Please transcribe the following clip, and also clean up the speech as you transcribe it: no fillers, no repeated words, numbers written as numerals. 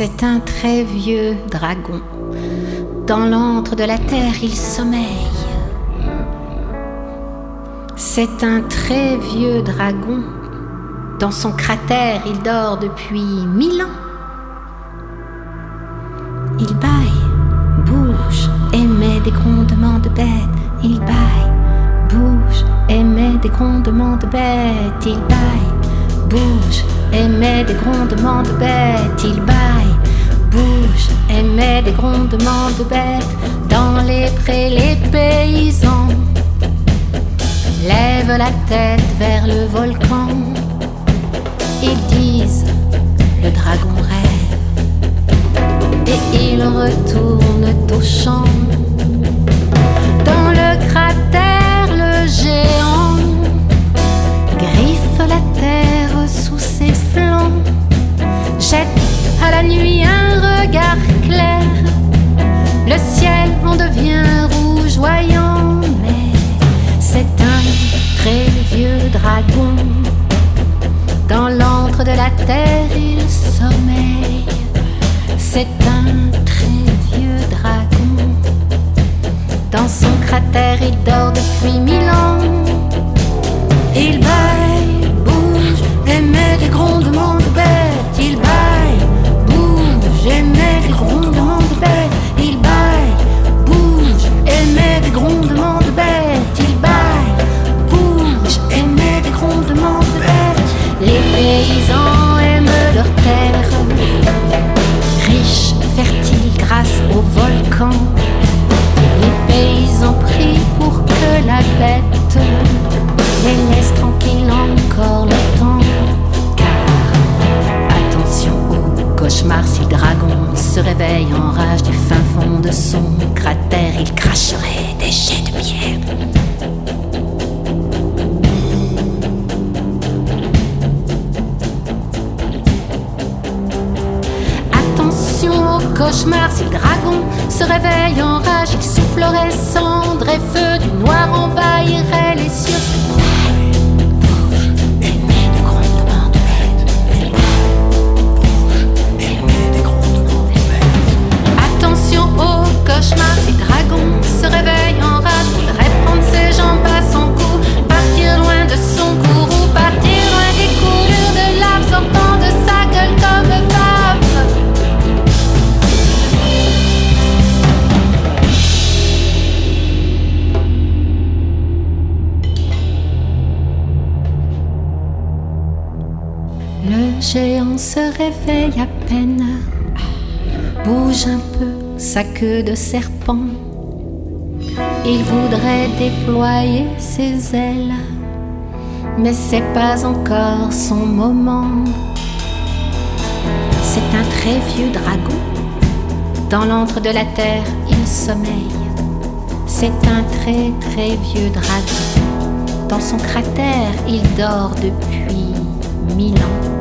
C'est un très vieux dragon. Dans l'antre de la terre, il sommeille. C'est un très vieux dragon. Dans son cratère, il dort depuis 1000 ans. Il bâille, bouge, émet des grondements de bête. Il bâille, bouge, émet des grondements de bête. Il bâille, bouge, émet des grondements de bête. Il bâille, bouge, émet des grondements de bête. Dans les prés, les paysans lèvent la tête vers le volcan. Ils disent, le dragon rêve. Et ils retournent au champ. Dans le cratère, le géant griffe la terre sous ses flancs, jette à la nuit un regard clair. Le ciel en devient rougeoyant, mais c'est un très vieux dragon. Dans l'antre de la terre, il sommeille. C'est un très vieux dragon. Dans son cratère, il dort depuis 1000 ans. Il bâille, bouge, émet des grondements de bête. Il bâille, bouge, émet des grondements de bête. Il bâille, bouge, émet des grondements de bête. Il bâille, bouge, émet des grondements de bête. Les paysans aiment leur terre, riche, fertile grâce au volcan. Les paysans prient pour que la bête les laisse tranquilles encore longtemps. Car attention au cauchemar, si le dragon se réveille en rage du fin fond de son cratère, il cracherait des jets de pierre. Au cauchemar, si le dragon se réveille en rage, il soufflerait cendres et feu, du noir envahirait les cieux. Bouge, émet des grondements de bête. Bouge, émet des grondements de bête. Attention au cauchemar, si le dragon se réveille en rage, il voudrait prendre ses jambes à son cou, partir loin de son gourou, partir loin des coulures de lave, sortant de sa gueule comme bave. Le géant se réveille à peine, bouge un peu sa queue de serpent. Il voudrait déployer ses ailes, mais c'est pas encore son moment. C'est un très vieux dragon. Dans l'antre de la terre, il sommeille. C'est un très très vieux dragon. Dans son cratère, il dort depuis 1000 ans.